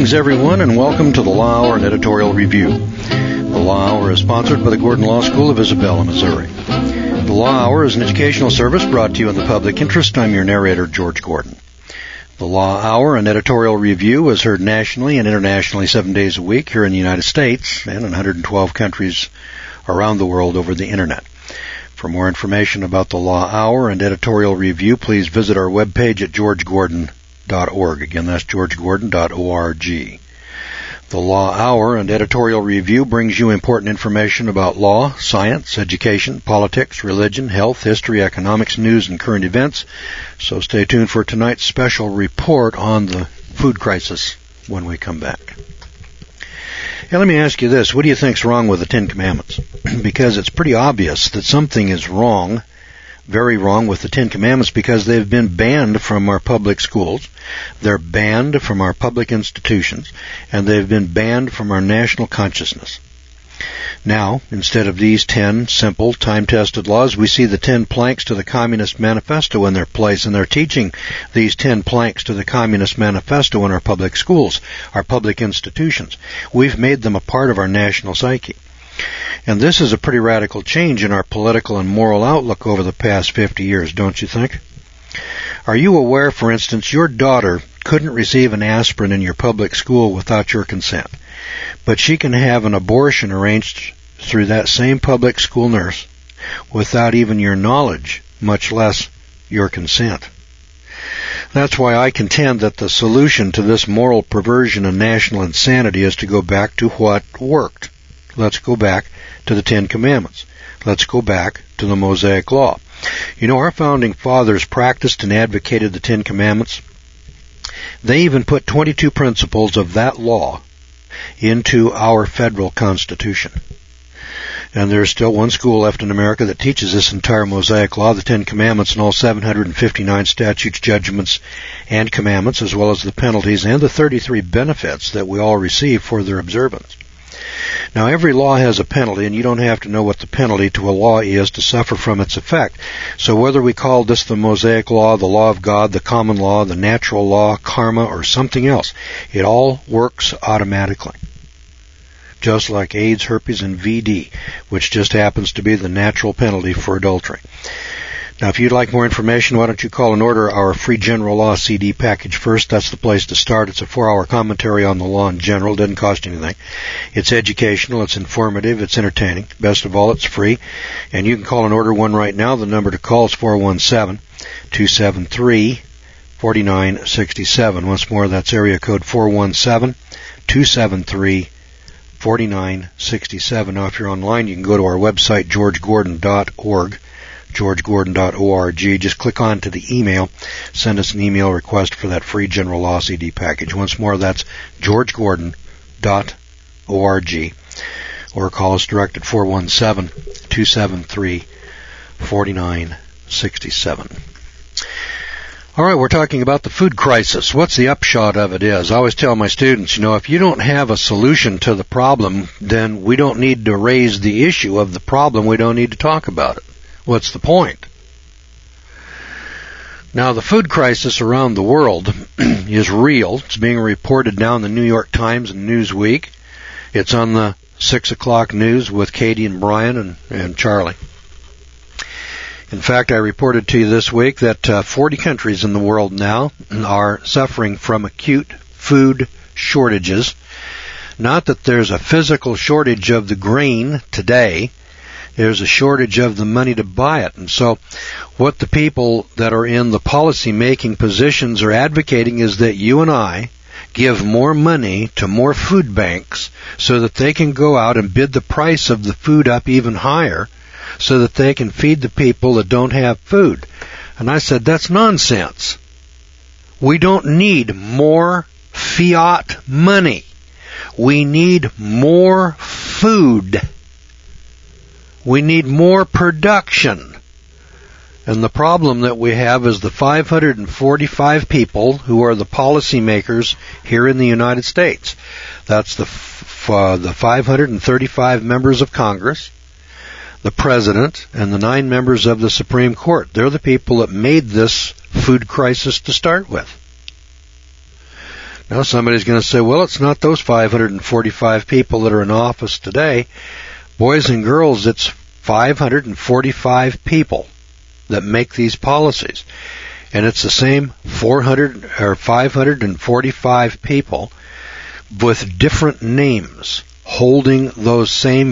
Greetings, everyone, and welcome to the Law Hour and Editorial Review. The Law Hour is sponsored by the Gordon Law School of Isabella, Missouri. The Law Hour is an educational service brought to you in the public interest. I'm your narrator, George Gordon. The Law Hour and Editorial Review is heard nationally and internationally 7 days a week here in the United States and in 112 countries around the world over the Internet. For more information about the Law Hour and Editorial Review, please visit our webpage at georgegordon.org. Again, that's georgegordon.org. The Law Hour and Editorial Review brings you important information about law, science, education, politics, religion, health, history, economics, news, and current events. So stay tuned for tonight's special report on the food crisis when we come back. Now, let me ask you this. What do you think's wrong with the Ten Commandments? Because it's pretty obvious that something is wrong, very wrong with the Ten Commandments, because they've been banned from our public schools, they're banned from our public institutions, and they've been banned from our national consciousness. Now, instead of these 10 simple, time-tested laws, we see the 10 planks to the Communist Manifesto in their place, and they're teaching these 10 planks to the Communist Manifesto in our public schools, our public institutions. We've made them a part of our national psyche. And this is a pretty radical change in our political and moral outlook over the past 50 years, don't you think? Are you aware, for instance, your daughter couldn't receive an aspirin in your public school without your consent, but she can have an abortion arranged through that same public school nurse without even your knowledge, much less your consent? That's why I contend that the solution to this moral perversion and national insanity is to go back to what worked. Let's go back to the Ten Commandments. Let's go back to the Mosaic Law. You know, our founding fathers practiced and advocated the Ten Commandments. They even put 22 principles of that law into our federal Constitution. And there's still one school left in America that teaches this entire Mosaic Law, the Ten Commandments, and all 759 statutes, judgments, and commandments, as well as the penalties and the 33 benefits that we all receive for their observance. Now, every law has a penalty, and you don't have to know what the penalty to a law is to suffer from its effect. So whether we call this the Mosaic Law, the Law of God, the Common Law, the Natural Law, Karma, or something else, it all works automatically. Just like AIDS, herpes, and VD, which just happens to be the natural penalty for adultery. Now, if you'd like more information, why don't you call and order our free General Law CD package first. That's the place to start. It's a 4-hour commentary on the law in general. It doesn't cost anything. It's educational. It's informative. It's entertaining. Best of all, it's free. And you can call and order one right now. The number to call is 417-273-4967. Once more, that's area code 417-273-4967. Now, if you're online, you can go to our website, georgegordon.org. georgegordon.org. Just click on to the email. Send us an email request for that free General Law CD package. Once more, that's georgegordon.org. Or call us direct at 417-273-4967. All right, we're talking about the food crisis. What's the upshot of it is, I always tell my students, if you don't have a solution to the problem, then we don't need to raise the issue of the problem. We don't need to talk about it. What's the point? Now, the food crisis around the world is real. It's being reported now in the New York Times and Newsweek. It's on the 6 o'clock news with Katie and Brian and Charlie. In fact, I reported to you this week that 40 countries in the world now are suffering from acute food shortages. Not that there's a physical shortage of the grain today. There's a shortage of the money to buy it. And so what the people that are in the policy-making positions are advocating is that you and I give more money to more food banks so that they can go out and bid the price of the food up even higher so that they can feed the people that don't have food. And I said, that's nonsense. We don't need more fiat money. We need more food. We need more production. And the problem that we have is the 545 people who are the policymakers here in the United States. That's the 535 members of Congress, the President, and the 9 members of the Supreme Court. They're the people that made this food crisis to start with. Now somebody's going to say, well, it's not those 545 people that are in office today. Boys and girls, it's 545 people that make these policies. And it's the same 545 people with different names holding those same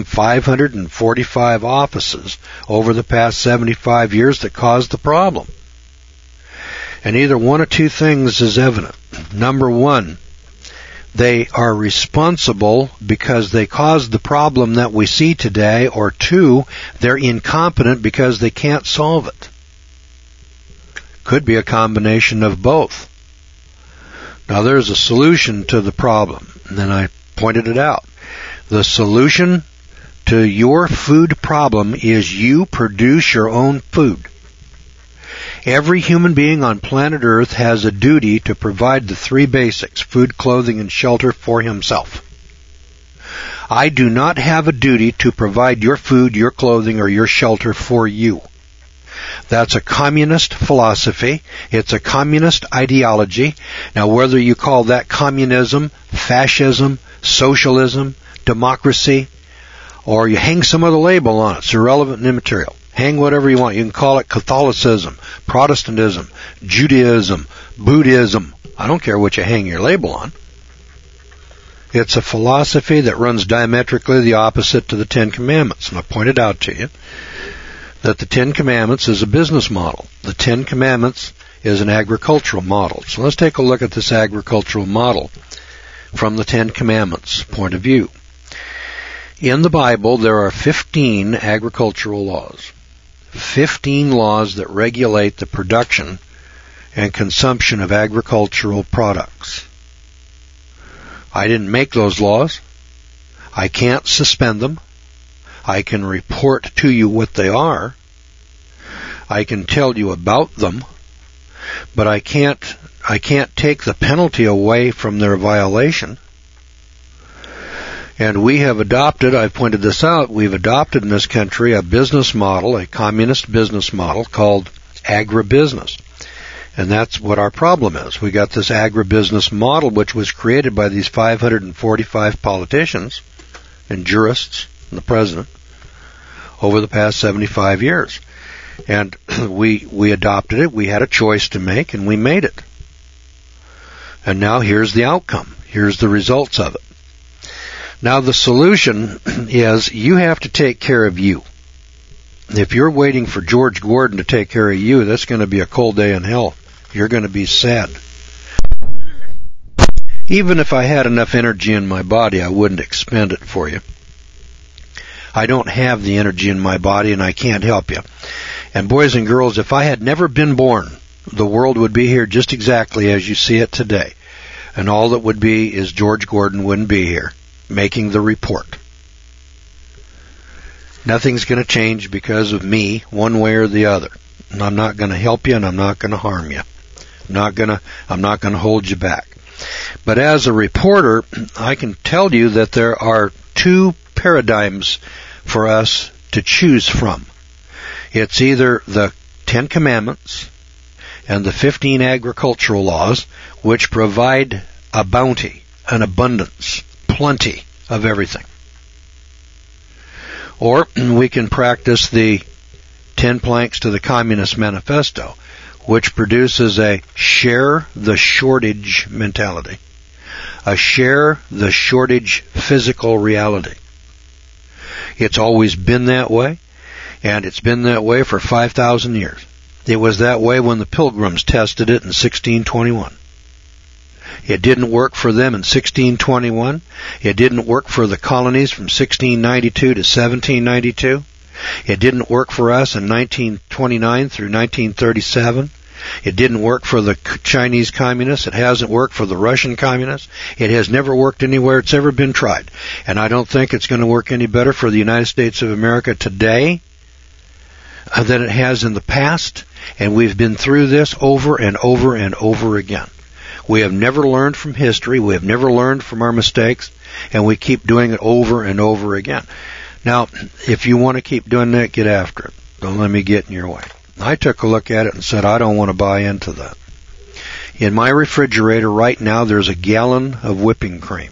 545 offices over the past 75 years that caused the problem. And either one of two things is evident. Number one, they are responsible because they caused the problem that we see today, or two, they're incompetent because they can't solve it. Could be a combination of both. Now there's a solution to the problem, and then I pointed it out. The solution to your food problem is you produce your own food. Every human being on planet Earth has a duty to provide the three basics, food, clothing, and shelter, for himself. I do not have a duty to provide your food, your clothing, or your shelter for you. That's a communist philosophy. It's a communist ideology. Now, whether you call that communism, fascism, socialism, democracy, or you hang some other label on it, it's irrelevant and immaterial. Hang whatever you want. You can call it Catholicism, Protestantism, Judaism, Buddhism. I don't care what you hang your label on. It's a philosophy that runs diametrically the opposite to the Ten Commandments. And I pointed out to you that the Ten Commandments is a business model. The Ten Commandments is an agricultural model. So let's take a look at this agricultural model from the Ten Commandments point of view. In the Bible, there are 15 agricultural laws. 15 laws that regulate the production and consumption of agricultural products. I didn't make those laws. I can't suspend them. I can report to you what they are. I can tell you about them, but I can't take the penalty away from their violation. And we have adopted, I've pointed this out, we've adopted in this country a business model, a communist business model called agribusiness. And that's what our problem is. We got this agribusiness model which was created by these 545 politicians and jurists and the president over the past 75 years. And we adopted it, we had a choice to make, and we made it. And now here's the outcome. Here's the results of it. Now the solution is you have to take care of you. If you're waiting for George Gordon to take care of you, that's going to be a cold day in hell. You're going to be sad. Even if I had enough energy in my body, I wouldn't expend it for you. I don't have the energy in my body, and I can't help you. And boys and girls, if I had never been born, the world would be here just exactly as you see it today. And all that would be is George Gordon wouldn't be here, making the report. Nothing's going to change because of me, one way or the other. And I'm not going to help you, and I'm not going to harm you. I'm not going to hold you back. But as a reporter, I can tell you that there are two paradigms for us to choose from. It's either the Ten Commandments and the 15 agricultural laws, which provide a bounty, an abundance, plenty of everything. Or we can practice the 10 planks to the Communist Manifesto, which produces a share the shortage mentality, a share the shortage physical reality. It's always been that way, and it's been that way for 5,000 years. It was that way when the Pilgrims tested it in 1621. It didn't work for them in 1621. It didn't work for the colonies from 1692 to 1792. It didn't work for us in 1929 through 1937. It didn't work for the Chinese communists. It hasn't worked for the Russian communists. It has never worked anywhere it's ever been tried. And I don't think it's going to work any better for the United States of America today than it has in the past. And we've been through this over and over and over again. We have never learned from history. We have never learned from our mistakes. And we keep doing it over and over again. Now, if you want to keep doing that, get after it. Don't let me get in your way. I took a look at it and said, I don't want to buy into that. In my refrigerator right now, there's a gallon of whipping cream.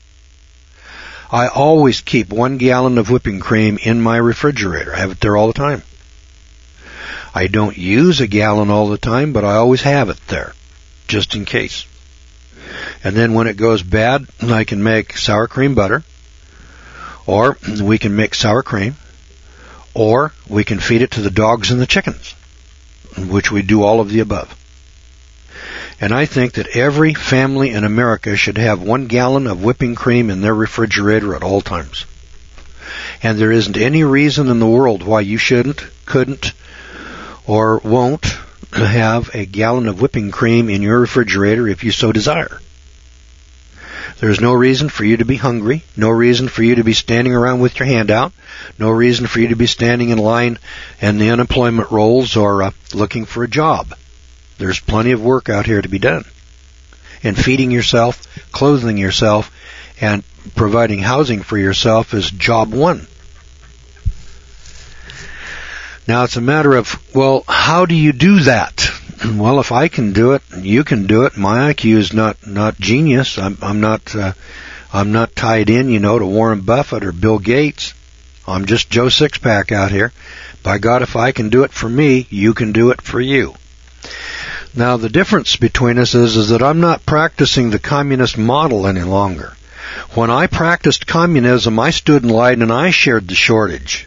I always keep 1 gallon of whipping cream in my refrigerator. I have it there all the time. I don't use a gallon all the time, but I always have it there, just in case. And then when it goes bad, I can make sour cream butter, or we can make sour cream, or we can feed it to the dogs and the chickens, which we do all of the above. And I think that every family in America should have 1 gallon of whipping cream in their refrigerator at all times. And there isn't any reason in the world why you shouldn't, couldn't, or won't have a gallon of whipping cream in your refrigerator if you so desire. There's no reason for you to be hungry, no reason for you to be standing around with your hand out, no reason for you to be standing in line in the unemployment rolls or looking for a job. There's plenty of work out here to be done. And feeding yourself, clothing yourself, and providing housing for yourself is job 1. Now it's a matter of, well, how do you do that? Well, if I can do it, you can do it. My IQ is not genius. I'm not tied in, to Warren Buffett or Bill Gates. I'm just Joe Sixpack out here. By God, if I can do it for me, you can do it for you. Now the difference between us is that I'm not practicing the communist model any longer. When I practiced communism, I stood in line and I shared the shortage.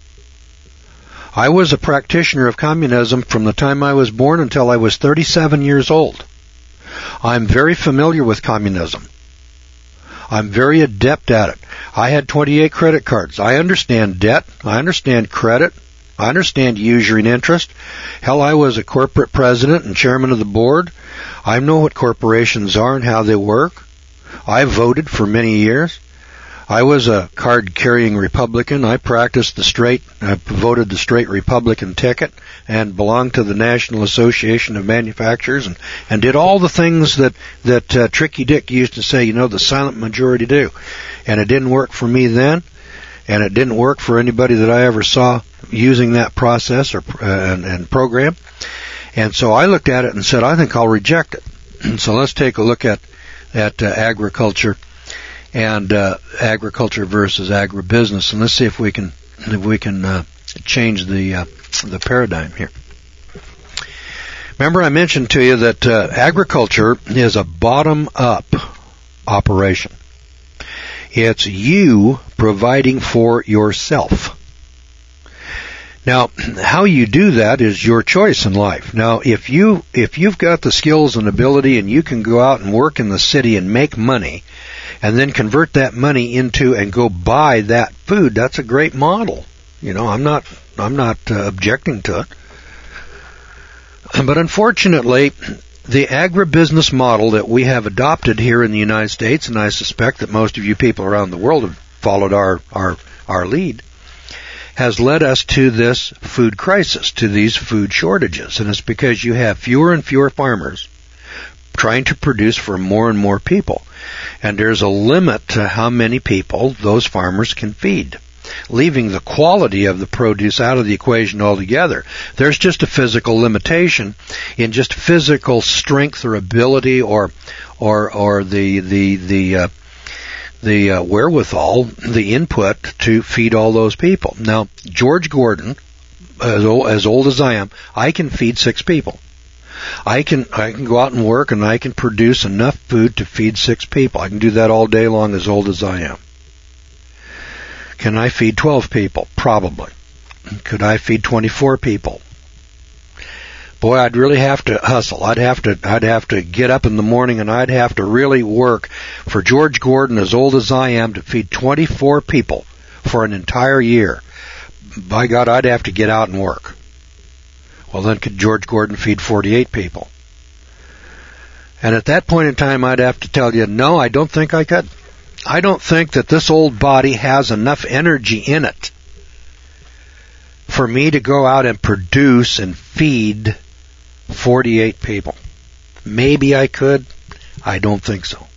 I was a practitioner of communism from the time I was born until I was 37 years old. I'm very familiar with communism. I'm very adept at it. I had 28 credit cards. I understand debt. I understand credit. I understand usury and interest. Hell, I was a corporate president and chairman of the board. I know what corporations are and how they work. I voted for many years. I was a card-carrying Republican. I voted the straight Republican ticket and belonged to the National Association of Manufacturers and did all the things that Tricky Dick used to say, the silent majority do. And it didn't work for me then, and it didn't work for anybody that I ever saw using that process and program. And so I looked at it and said, I think I'll reject it. And so let's take a look at agriculture. And agriculture versus agribusiness, and let's see if we can change the paradigm here. Remember, I mentioned to you that agriculture is a bottom-up operation. It's you providing for yourself. Now, how you do that is your choice in life. Now, if you've got the skills and ability, and you can go out and work in the city and make money, and then convert that money into and go buy that food, that's a great model. I'm not objecting to it. But unfortunately, the agribusiness model that we have adopted here in the United States, and I suspect that most of you people around the world have followed our lead, has led us to this food crisis, to these food shortages. And it's because you have fewer and fewer farmers trying to produce for more and more people. And there's a limit to how many people those farmers can feed, leaving the quality of the produce out of the equation altogether. There's just a physical limitation in just physical strength or ability or the wherewithal, the input to feed all those people. Now, George Gordon, as old as I am, I can feed 6 people. I can go out and work, and I can produce enough food to feed 6 people. I can do that all day long, as old as I am. Can I feed 12 people? Probably. Could I feed 24 people? Boy, I'd really have to hustle. I'd have to get up in the morning, and I'd have to really work for George Gordon, as old as I am, to feed 24 people for an entire year. By God, I'd have to get out and work. Well, then could George Gordon feed 48 people? And at that point in time, I'd have to tell you, no, I don't think I could. I don't think that this old body has enough energy in it for me to go out and produce and feed 48 people. Maybe I could. I don't think so.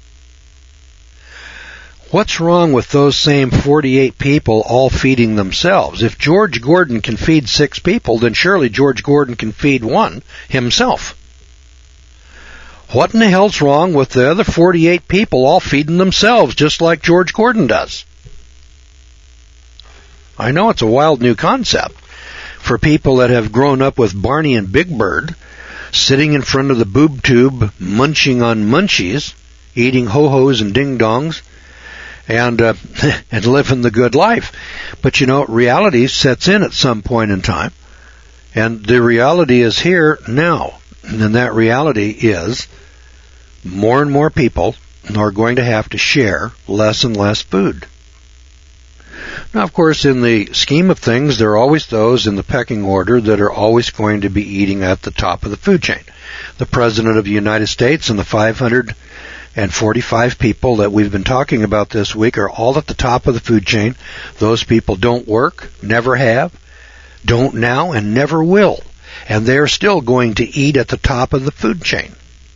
What's wrong with those same 48 people all feeding themselves? If George Gordon can feed 6 people, then surely George Gordon can feed 1 himself. What in the hell's wrong with the other 48 people all feeding themselves just like George Gordon does? I know it's a wild new concept for people that have grown up with Barney and Big Bird, sitting in front of the boob tube, munching on munchies, eating ho-hos and ding-dongs, and living the good life. But reality sets in at some point in time, and the reality is here now. And that reality is more and more people are going to have to share less and less food. Now, of course, in the scheme of things, there are always those in the pecking order that are always going to be eating at the top of the food chain. The President of the United States and the 545 people that we've been talking about this week are all at the top of the food chain. Those people don't work, never have, don't now, and never will. And they're still going to eat at the top of the food chain.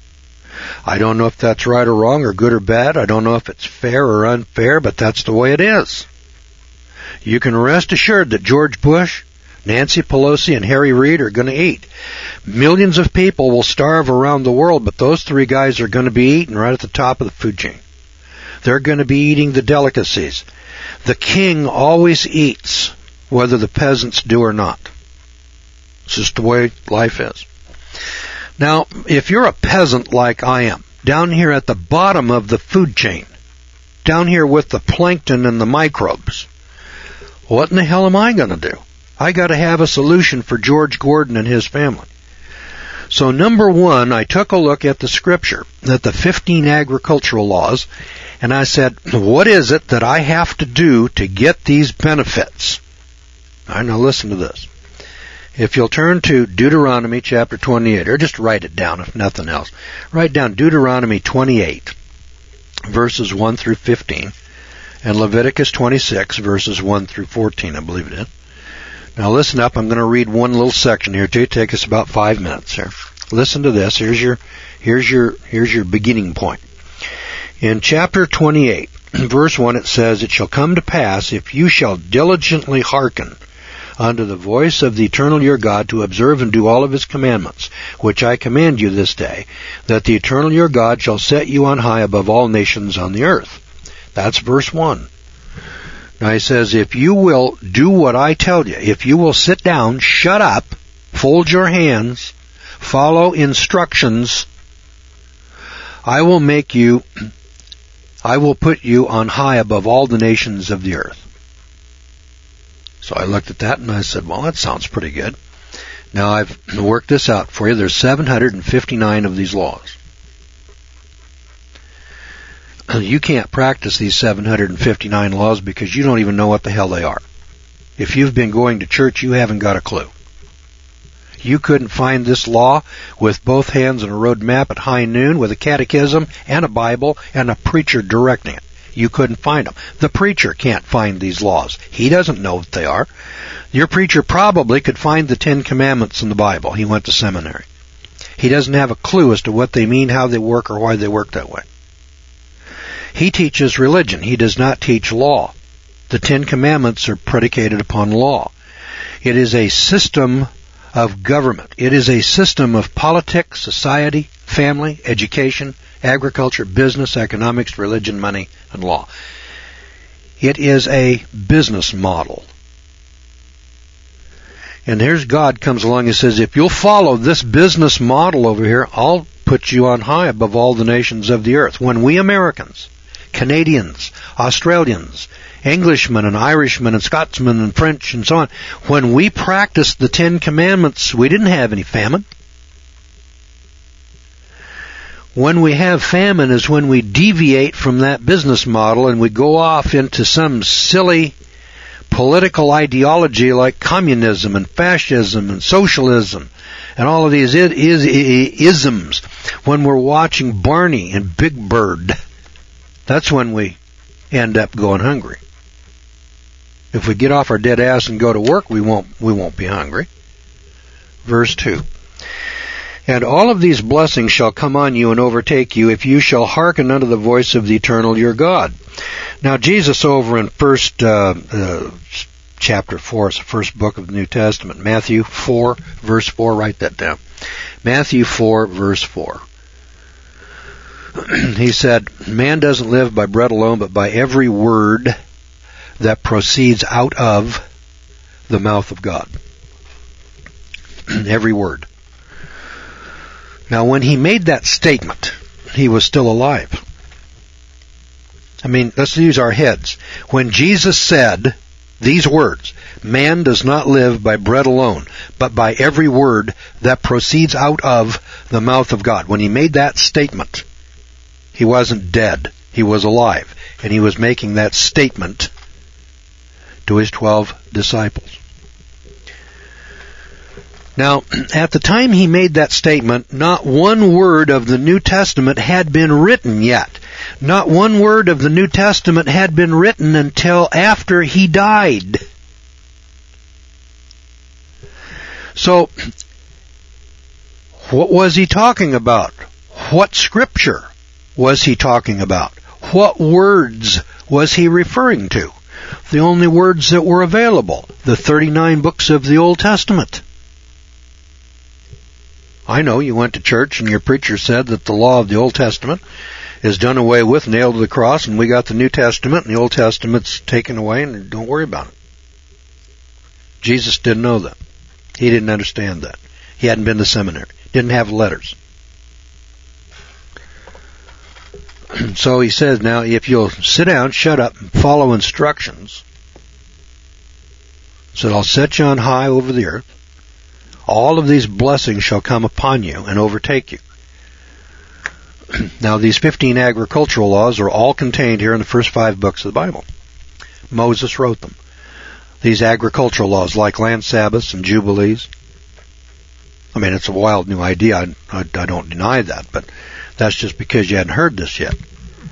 I don't know if that's right or wrong or good or bad. I don't know if it's fair or unfair, but that's the way it is. You can rest assured that George Bush, Nancy Pelosi, and Harry Reid are going to eat. Millions of people will starve around the world, but those three guys are going to be eating right at the top of the food chain. They're going to be eating the delicacies. The king always eats, whether the peasants do or not. It's just the way life is. Now, if you're a peasant like I am, down here at the bottom of the food chain, down here with the plankton and the microbes, what in the hell am I going to do? I got to have a solution for George Gordon and his family. So number one, I took a look at the scripture, at the 15 agricultural laws, and I said, what is it that I have to do to get these benefits? All right, now listen to this. If you'll turn to Deuteronomy chapter 28, or just write it down if nothing else. Write down Deuteronomy 28, verses 1 through 15, and Leviticus 26, verses 1 through 14, I believe it is. Now listen up, I'm going to read one little section here to take us about 5 minutes here. Listen to this, here's your beginning point. In chapter 28, verse 1, it says, "It shall come to pass, if you shall diligently hearken unto the voice of the Eternal your God, to observe and do all of his commandments, which I command you this day, that the Eternal your God shall set you on high above all nations on the earth." That's verse 1. Now he says, if you will do what I tell you, if you will sit down, shut up, fold your hands, follow instructions, I will put you on high above all the nations of the earth. So I looked at that and I said, well, that sounds pretty good. Now I've worked this out for you. There's 759 of these laws. You can't practice these 759 laws because you don't even know what the hell they are. If you've been going to church, you haven't got a clue. You couldn't find this law with both hands and a road map at high noon with a catechism and a Bible and a preacher directing it. You couldn't find them. The preacher can't find these laws. He doesn't know what they are. Your preacher probably could find the 10 Commandments in the Bible. He went to seminary. He doesn't have a clue as to what they mean, how they work, or why they work that way. He teaches religion. He does not teach law. The 10 Commandments are predicated upon law. It is a system of government. It is a system of politics, society, family, education, agriculture, business, economics, religion, money, and law. It is a business model. And here's God comes along and says, if you'll follow this business model over here, I'll put you on high above all the nations of the earth. When we Americans, Canadians, Australians, Englishmen and Irishmen and Scotsmen and French and so on, when we practiced the 10 Commandments, we didn't have any famine. When we have famine is when we deviate from that business model and we go off into some silly political ideology like communism and fascism and socialism and all of these isms. When we're watching Barney and Big Bird, that's when we end up going hungry. If we get off our dead ass and go to work, we won't be hungry. Verse 2. And all of these blessings shall come on you and overtake you if you shall hearken unto the voice of the Eternal your God. Now Jesus over in chapter 4, it's the first book of the New Testament, Matthew 4, verse 4, write that down. Matthew 4, verse 4. He said, man doesn't live by bread alone, but by every word that proceeds out of the mouth of God. Every word. Now, when he made that statement, he was still alive. I mean, let's use our heads. When Jesus said these words, man does not live by bread alone, but by every word that proceeds out of the mouth of God. When he made that statement, he wasn't dead. He was alive. And he was making that statement to his 12 disciples. Now, at the time he made that statement, not one word of the New Testament had been written yet. Not one word of the New Testament had been written until after he died. So, what was he talking about? What scripture was he talking about? What words was he referring to? The only words that were available, the 39 books of the Old Testament. I know you went to church and your preacher said that the law of the Old Testament is done away with, nailed to the cross, and we got the New Testament, and the Old Testament's taken away, and don't worry about it. Jesus didn't know that. He didn't understand that. He hadn't been to seminary. Didn't have letters. So he says, now, if you'll sit down, shut up, and follow instructions, so I'll set you on high over the earth, all of these blessings shall come upon you and overtake you. Now, these 15 agricultural laws are all contained here in the first 5 books of the Bible. Moses wrote them. These agricultural laws, like land Sabbaths and Jubilees. I mean, it's a wild new idea. I don't deny that, but that's just because you hadn't heard this yet.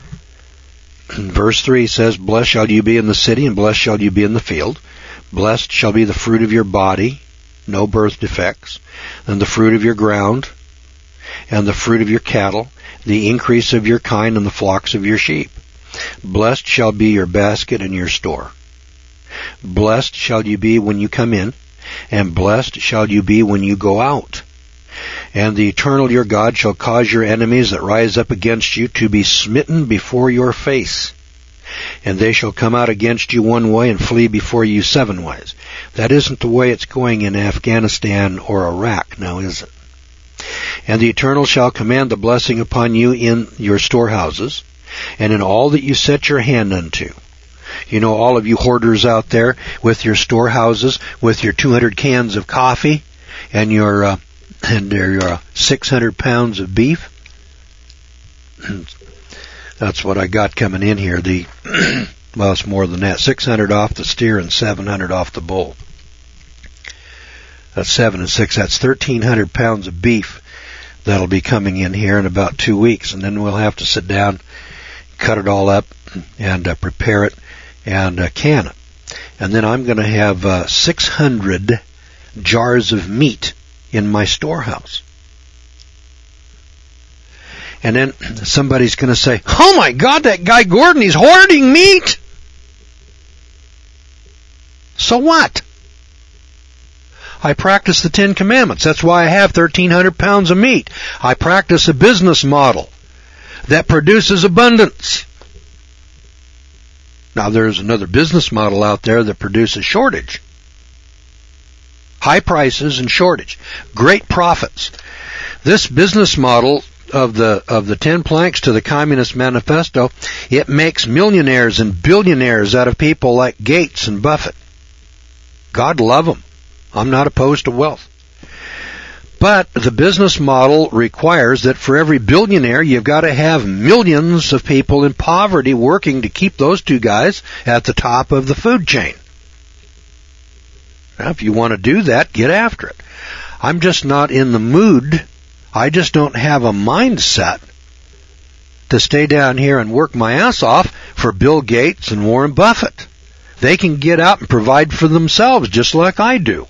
Verse 3 says, blessed shall you be in the city, and blessed shall you be in the field. Blessed shall be the fruit of your body, no birth defects, and the fruit of your ground, and the fruit of your cattle, the increase of your kind, and the flocks of your sheep. Blessed shall be your basket and your store. Blessed shall you be when you come in, and blessed shall you be when you go out. And the Eternal your God shall cause your enemies that rise up against you to be smitten before your face. And they shall come out against you one way and flee before you 7 ways. That isn't the way it's going in Afghanistan or Iraq now, is it? And the Eternal shall command the blessing upon you in your storehouses, and in all that you set your hand unto. You know, all of you hoarders out there with your storehouses, with your 200 cans of coffee, and your 600 pounds of beef. That's what I got coming in here. Well, it's more than that. 600 off the steer and 700 off the bull. That's 7 and 6. That's 1,300 pounds of beef that'll be coming in here in about 2 weeks. And then we'll have to sit down, cut it all up, and prepare it and can it. And then I'm going to have 600 jars of meat in my storehouse. And then somebody's going to say, oh my God, that guy Gordon, he's hoarding meat. So what? I practice the 10 Commandments. That's why I have 1,300 pounds of meat. I practice a business model that produces abundance. Now, there's another business model out there that produces shortage. High prices and shortage. Great profits. This business model of the 10 planks to the Communist Manifesto, it makes millionaires and billionaires out of people like Gates and Buffett. God love them. I'm not opposed to wealth. But the business model requires that for every billionaire, you've got to have millions of people in poverty working to keep those 2 guys at the top of the food chain. Now, if you want to do that, get after it. I'm just not in the mood. I just don't have a mindset to stay down here and work my ass off for Bill Gates and Warren Buffett. They can get out and provide for themselves just like I do.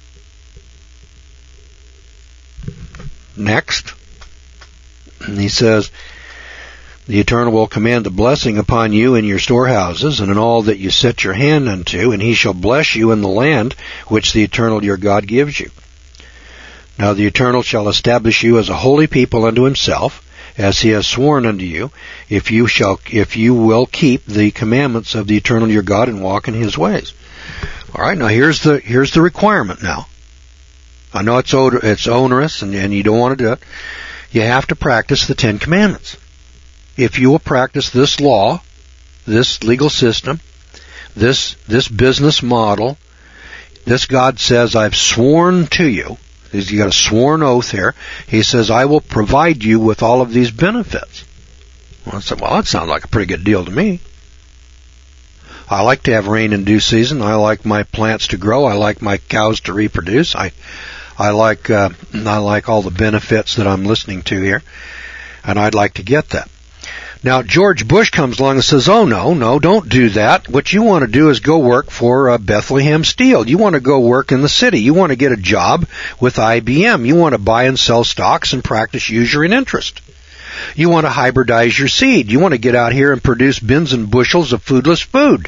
Next, he says, the Eternal will command the blessing upon you in your storehouses and in all that you set your hand unto, and he shall bless you in the land which the Eternal your God gives you. Now the Eternal shall establish you as a holy people unto himself, as he has sworn unto you, if you will keep the commandments of the eternal your God and walk in his ways. All right, now here's the requirement now. I know it's onerous and you don't want to do it. You have to practice the 10 Commandments. If you will practice this law, this legal system, this business model, this God says, I've sworn to you. You got a sworn oath here. He says, I will provide you with all of these benefits. Well, I said, well, that sounds like a pretty good deal to me. I like to have rain in due season. I like my plants to grow. I like my cows to reproduce. I like all the benefits that I'm listening to here, and I'd like to get that. Now, George Bush comes along and says, oh, no, don't do that. What you want to do is go work for Bethlehem Steel. You want to go work in the city. You want to get a job with IBM. You want to buy and sell stocks and practice usury and interest. You want to hybridize your seed. You want to get out here and produce bins and bushels of foodless food.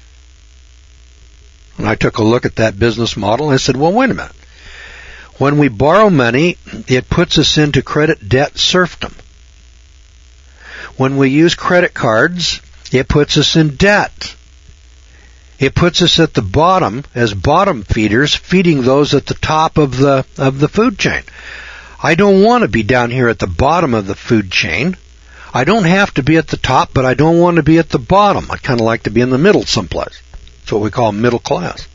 And I took a look at that business model and I said, well, wait a minute. When we borrow money, it puts us into credit debt serfdom. When we use credit cards, it puts us in debt. It puts us at the bottom as bottom feeders, feeding those at the top of the food chain. I don't want to be down here at the bottom of the food chain. I don't have to be at the top, but I don't want to be at the bottom. I kind of like to be in the middle someplace. That's what we call middle class.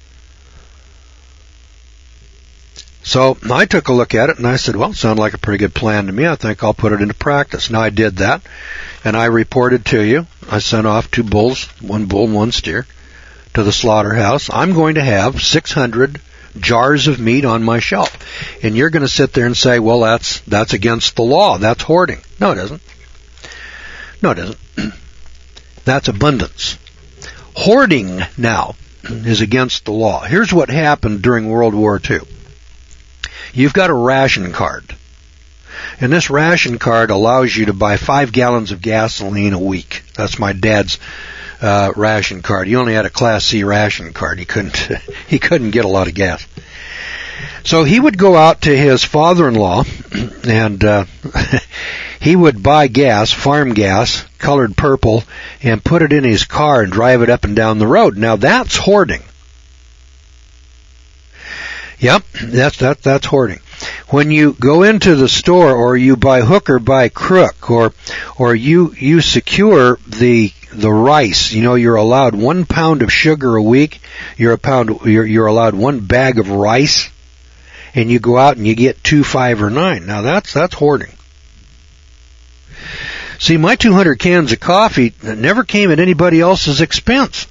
So I took a look at it and I said, well, it sounded like a pretty good plan to me. I think I'll put it into practice. Now I did that and I reported to you. I sent off 2 bulls, 1 bull and 1 steer to the slaughterhouse. I'm going to have 600 jars of meat on my shelf. And you're going to sit there and say, well, that's against the law. That's hoarding. No, it isn't. No, it isn't. That's abundance. Hoarding now is against the law. Here's what happened during World War II. You've got a ration card. And this ration card allows you to buy 5 gallons of gasoline a week. That's my dad's ration card. He only had a Class C ration card. He couldn't get a lot of gas. So he would go out to his father-in-law and he would buy gas, farm gas, colored purple, and put it in his car and drive it up and down the road. Now that's hoarding. Yep, that's hoarding. When you go into the store or you buy hook or buy crook or you secure the rice, you're allowed 1 pound of sugar a week, you're allowed 1 bag of rice, and you go out and you get 2, 5, or 9. Now that's hoarding. See, my 200 cans of coffee never came at anybody else's expense.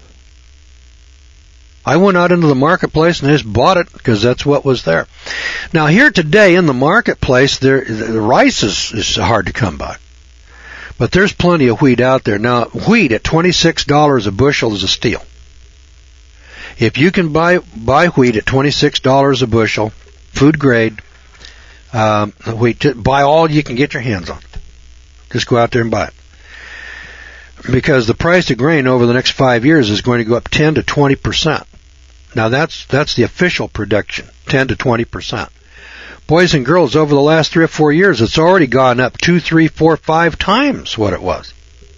I went out into the marketplace and just bought it because that's what was there. Now here today in the marketplace, the rice is hard to come by. But there's plenty of wheat out there. Now wheat at $26 a bushel is a steal. If you can buy wheat at $26 a bushel, food grade, wheat, buy all you can get your hands on. Just go out there and buy it. Because the price of grain over the next 5 years is going to go up 10 to 20%. Now that's the official prediction, 10 to 20%. Boys and girls, over the last 3 or 4 years, it's already gone up 2, 3, 4, 5 times what it was.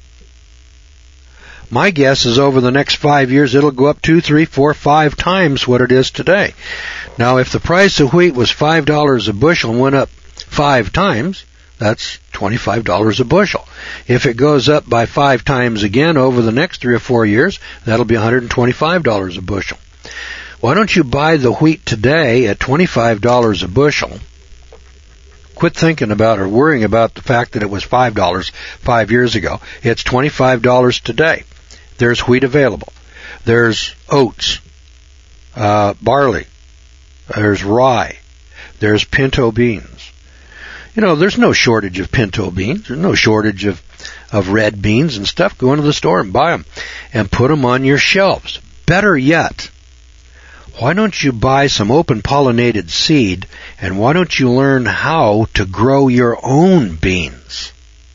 My guess is over the next 5 years, it'll go up 2, 3, 4, 5 times what it is today. Now, if the price of wheat was $5 a bushel and went up 5 times, that's $25 a bushel. If it goes up by 5 times again over the next 3 or 4 years, that'll be $125 a bushel. Why don't you buy the wheat today at $25 a bushel? Quit thinking about or worrying about the fact that it was $5 5 years ago. It's $25 today. There's wheat available. There's oats, barley. There's rye. There's pinto beans. There's no shortage of pinto beans. There's no shortage of red beans and stuff. Go into the store and buy them and put them on your shelves. Better yet, why don't you buy some open pollinated seed and why don't you learn how to grow your own beans?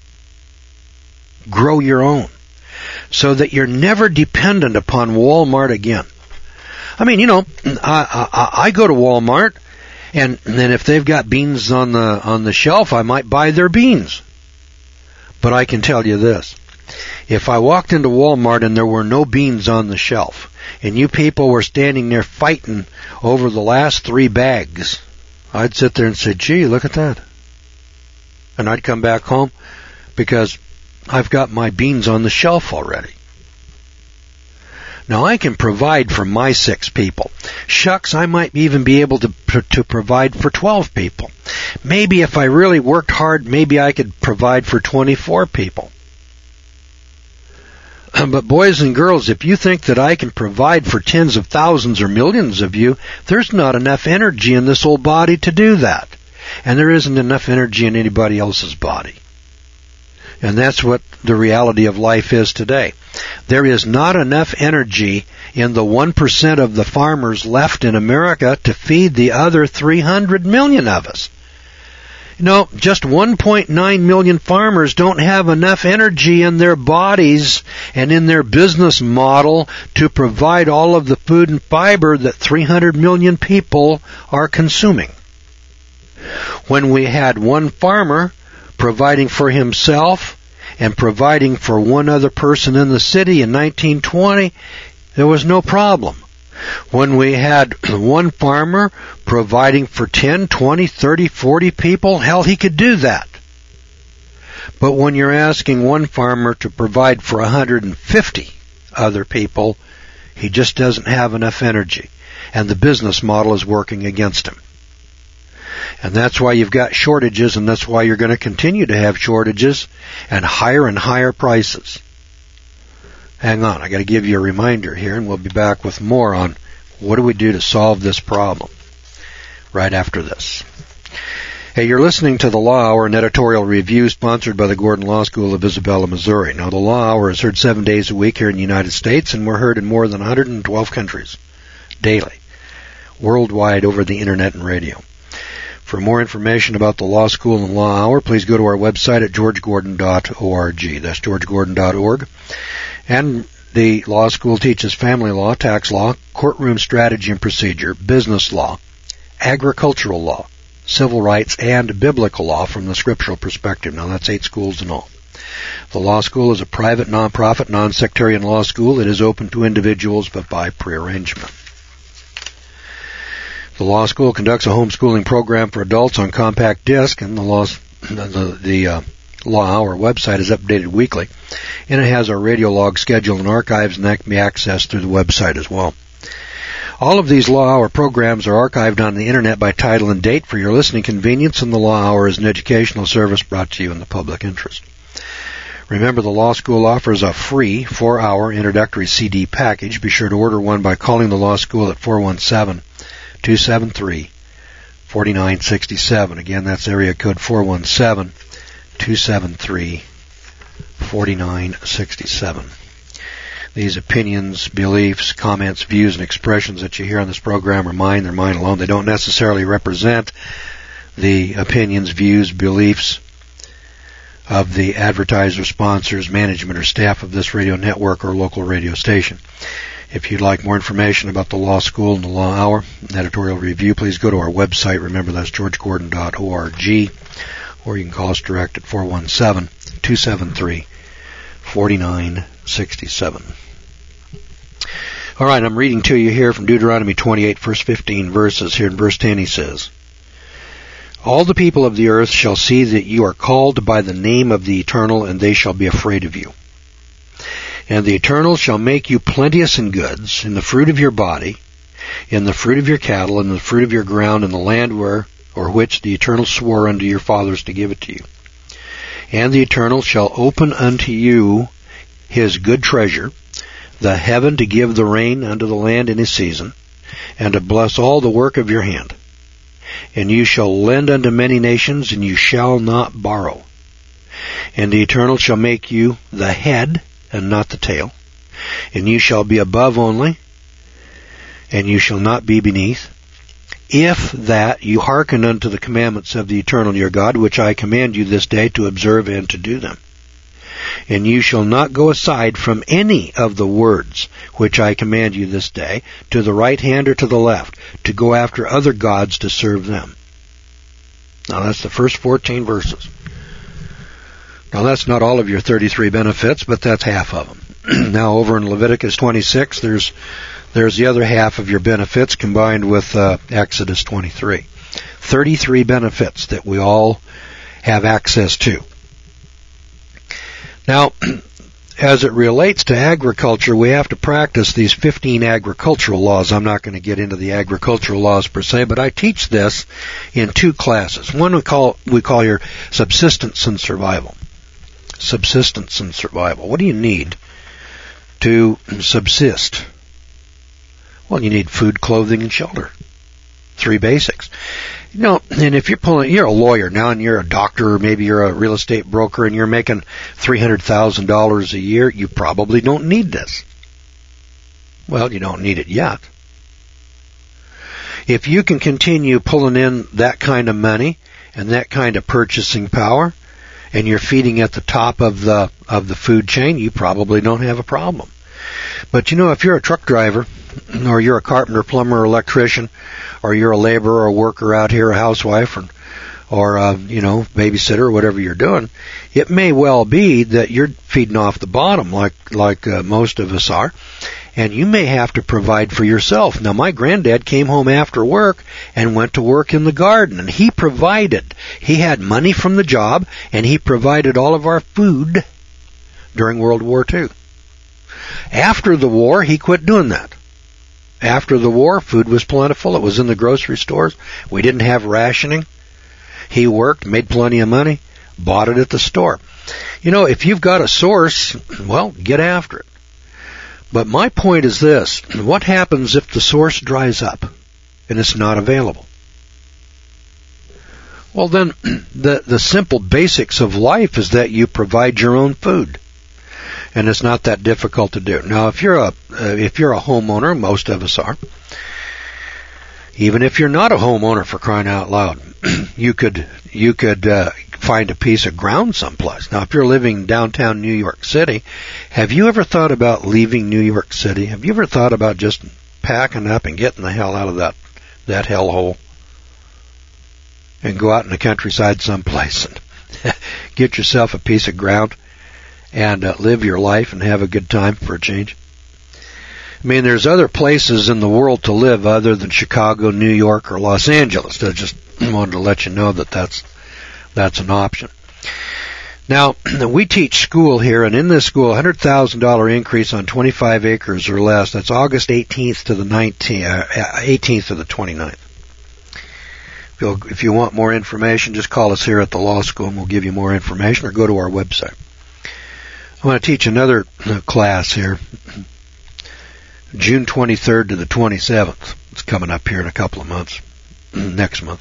Grow your own so that you're never dependent upon Walmart again. I mean, I go to Walmart and if they've got beans on the shelf, I might buy their beans. But I can tell you this. If I walked into Walmart and there were no beans on the shelf, and you people were standing there fighting over the last 3 bags, I'd sit there and say, gee, look at that. And I'd come back home because I've got my beans on the shelf already. Now, I can provide for my 6 people. Shucks, I might even be able to provide for 12 people. Maybe if I really worked hard, maybe I could provide for 24 people. But boys and girls, if you think that I can provide for tens of thousands or millions of you, there's not enough energy in this old body to do that. And there isn't enough energy in anybody else's body. And that's what the reality of life is today. There is not enough energy in the 1% of the farmers left in America to feed the other 300 million of us. You know, just 1.9 million farmers don't have enough energy in their bodies and in their business model to provide all of the food and fiber that 300 million people are consuming. When we had one farmer providing for himself and providing for one other person in the city in 1920, there was no problem. When we had one farmer providing for 10, 20, 30, 40 people, hell, he could do that. But when you're asking one farmer to provide for 150 other people, he just doesn't have enough energy. And the business model is working against him. And that's why you've got shortages, and that's why you're going to continue to have shortages and higher prices. Hang on, I got to give you a reminder here, and we'll be back with more on what do we do to solve this problem right after this. Hey, you're listening to the Law Hour, an editorial review sponsored by the Gordon Law School of Isabella, Missouri. Now, the Law Hour is heard 7 days a week here in the United States, and we're heard in more than 112 countries daily, worldwide over the Internet and radio. For more information about the Law School and Law Hour, please go to our website at georgegordon.org. That's georgegordon.org. And the Law School teaches family law, tax law, courtroom strategy and procedure, business law, agricultural law, civil rights, and biblical law from the scriptural perspective. Now, that's 8 schools in all. The Law School is a private, non-profit, non-sectarian law school. It is open to individuals, but by prearrangement. The Law School conducts a homeschooling program for adults on compact disc, and the Law Hour website is updated weekly, and it has our radio log schedule and archives, and that can be accessed through the website as well. All of these Law Hour programs are archived on the Internet by title and date for your listening convenience, and the Law Hour is an educational service brought to you in the public interest. Remember, the Law School offers a free 4-hour introductory CD package. Be sure to order one by calling the Law School at 417-273-4967. Again, that's area code 417-273-4967. These opinions, beliefs, comments, views, and expressions that you hear on this program are mine. They're mine alone. They don't necessarily represent the opinions, views, beliefs of the advertisers, sponsors, management, or staff of this radio network or local radio station. If you'd like more information about the Law School and the Law Hour, an editorial review, please go to our website. Remember, that's georgegordon.org, or you can call us direct at 417-273-4967. All right, I'm reading to you here from Deuteronomy 28, first 15 verses. Here in verse 10 he says, "All the people of the earth shall see that you are called by the name of the Eternal, and they shall be afraid of you. And the Eternal shall make you plenteous in goods, in the fruit of your body, in the fruit of your cattle, in the fruit of your ground, in the land where or which the Eternal swore unto your fathers to give it to you. And the Eternal shall open unto you his good treasure, the heaven to give the rain unto the land in his season, and to bless all the work of your hand. And you shall lend unto many nations, and you shall not borrow. And the Eternal shall make you the head, and not the tail. And you shall be above only, and you shall not be beneath. If that you hearken unto the commandments of the Eternal your God, which I command you this day to observe and to do them. And you shall not go aside from any of the words which I command you this day, to the right hand or to the left, to go after other gods to serve them." Now that's the first 14 verses. Now, that's not all of your 33 benefits, but that's half of them. Now, over in Leviticus 26, there's the other half of your benefits combined with Exodus 23. 33 benefits that we all have access to. Now, as it relates to agriculture, we have to practice these 15 agricultural laws. I'm not going to get into the agricultural laws per se, but I teach this in 2 classes. One we call your subsistence and survival. Subsistence and survival. What do you need to subsist? Well, you need food, clothing, and shelter. 3 basics. And if you're a lawyer now and you're a doctor or maybe you're a real estate broker and you're making $300,000 a year, you probably don't need this. Well, you don't need it yet. If you can continue pulling in that kind of money and that kind of purchasing power and you're feeding at the top of the food chain, you probably don't have a problem. But if you're a truck driver or you're a carpenter, plumber, or electrician, or you're a laborer or a worker out here, a housewife, or babysitter, or whatever you're doing, it may well be that you're feeding off the bottom like most of us are, and you may have to provide for yourself. Now, my granddad came home after work and went to work in the garden, and he provided. He had money from the job, and he provided all of our food during World War II. After the war, he quit doing that. After the war, food was plentiful. It was in the grocery stores. We didn't have rationing. He worked, made plenty of money, bought it at the store. If you've got a source, well, get after it. But my point is this. What happens if the source dries up and it's not available? Well, then the simple basics of life is that you provide your own food. And it's not that difficult to do. Now, if you're a homeowner, most of us are. Even if you're not a homeowner, for crying out loud, you could find a piece of ground someplace. Now, if you're living downtown New York City, have you ever thought about leaving New York City? Have you ever thought about just packing up and getting the hell out of that hellhole and go out in the countryside someplace and get yourself a piece of ground and live your life and have a good time for a change? I mean, there's other places in the world to live other than Chicago, New York, or Los Angeles. I just wanted to let you know that that's an option. Now, we teach school here, and in this school, $100,000 increase on 25 acres or less. That's August 18th to the 18th to the 29th. If you want more information, just call us here at the law school, and we'll give you more information, or go to our website. I want to teach another class here, June 23rd to the 27th. It's coming up here in a couple of months, next month.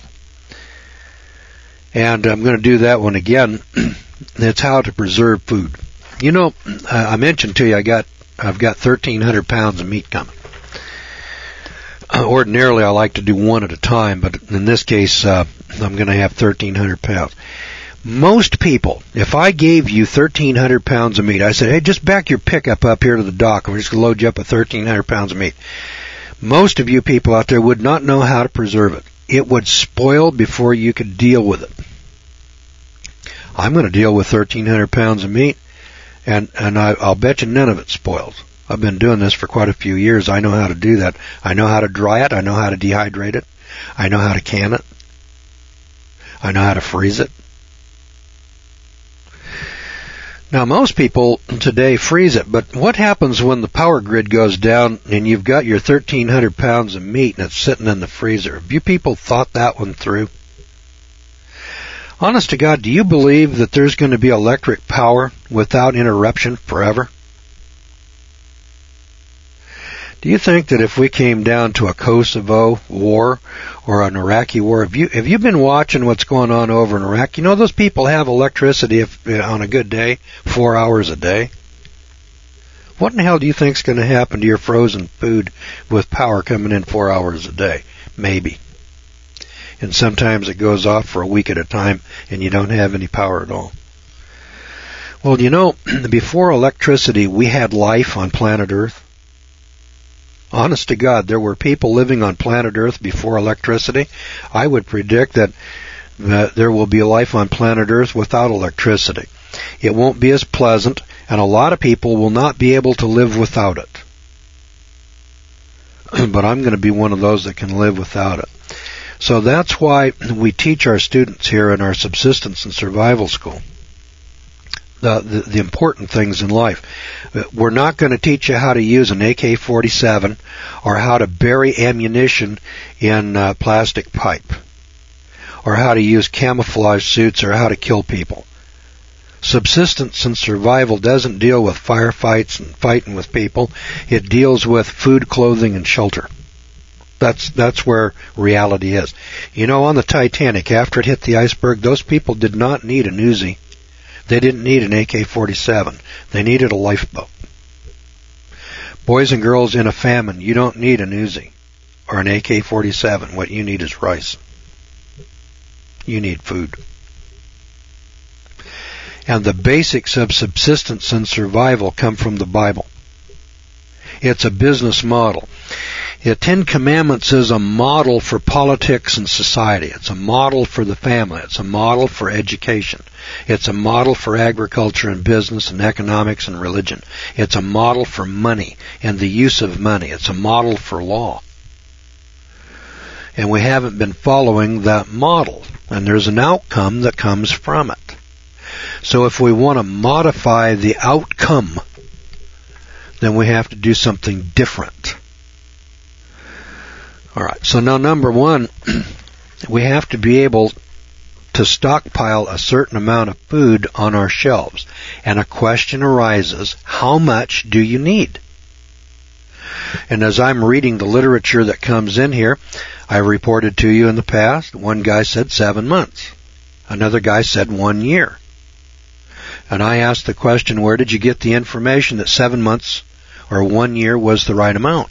And I'm going to do that one again. It's how to preserve food. I mentioned to you I've got 1,300 pounds of meat coming. Ordinarily, I like to do one at a time, but in this case, I'm going to have 1,300 pounds. Most people, if I gave you 1,300 pounds of meat, I said, hey, just back your pickup up here to the dock, and we're just going to load you up with 1,300 pounds of meat. Most of you people out there would not know how to preserve it. It would spoil before you could deal with it. I'm going to deal with 1,300 pounds of meat, and I'll bet you none of it spoils. I've been doing this for quite a few years. I know how to do that. I know how to dry it. I know how to dehydrate it. I know how to can it. I know how to freeze it. Now, most people today freeze it, but what happens when the power grid goes down and you've got your 1,300 pounds of meat and it's sitting in the freezer? Have you people thought that one through? Honest to God, do you believe that there's going to be electric power without interruption forever? Do you think that if we came down to a Kosovo war or an Iraqi war, have you been watching what's going on over in Iraq? Those people have electricity on a good day, 4 hours a day. What in the hell do you think is going to happen to your frozen food with power coming in 4 hours a day? Maybe. And sometimes it goes off for a week at a time and you don't have any power at all. Well, before electricity, we had life on planet Earth. Honest to God, there were people living on planet Earth before electricity. I would predict that there will be life on planet Earth without electricity. It won't be as pleasant, and a lot of people will not be able to live without it. But I'm going to be one of those that can live without it. So that's why we teach our students here in our subsistence and survival school the important things in life. We're not going to teach you how to use an AK-47 or how to bury ammunition in plastic pipe or how to use camouflage suits or how to kill people. Subsistence and survival doesn't deal with firefights and fighting with people. It deals with food, clothing, and shelter. That's where reality is. You know, on the Titanic, after it hit the iceberg, those people did not need an Uzi. They didn't need an AK-47. They needed a lifeboat. Boys and girls in a famine, you don't need an Uzi or an AK-47. What you need is rice. You need food. And the basics of subsistence and survival come from the Bible. It's a business model. The Ten Commandments is a model for politics and society. It's a model for the family. It's a model for education. It's a model for agriculture and business and economics and religion. It's a model for money and the use of money. It's a model for law. And we haven't been following that model. And there's an outcome that comes from it. So if we want to modify the outcome, then we have to do something different. All right, so now number one, we have to be able to stockpile a certain amount of food on our shelves. And a question arises, how much do you need? And as I'm reading the literature that comes in here, I reported to you in the past, one guy said 7 months. Another guy said 1 year. And I asked the question, where did you get the information that 7 months or 1 year was the right amount?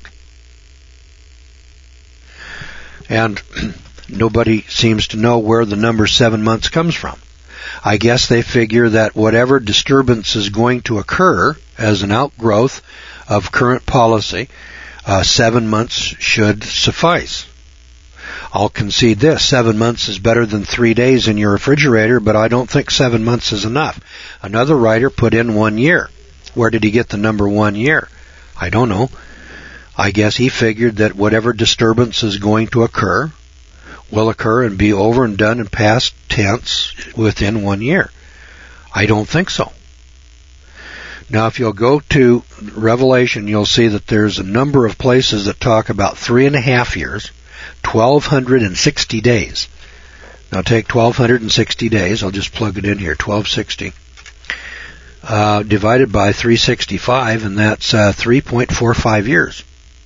And nobody seems to know where the number 7 months comes from. I guess they figure that whatever disturbance is going to occur as an outgrowth of current policy, 7 months should suffice. I'll concede this, 7 months is better than 3 days in your refrigerator, but I don't think 7 months is enough. Another writer put in 1 year. Where did he get the number 1 year? I don't know. I guess he figured that whatever disturbance is going to occur will occur and be over and done in past tense within 1 year. I don't think so. Now, if you'll go to Revelation, you'll see that there's a number of places that talk about 3.5 years, 1,260 days. Now take 1,260 days, I'll just plug it in here, 1,260, divided by 365, and that's 3.45 years.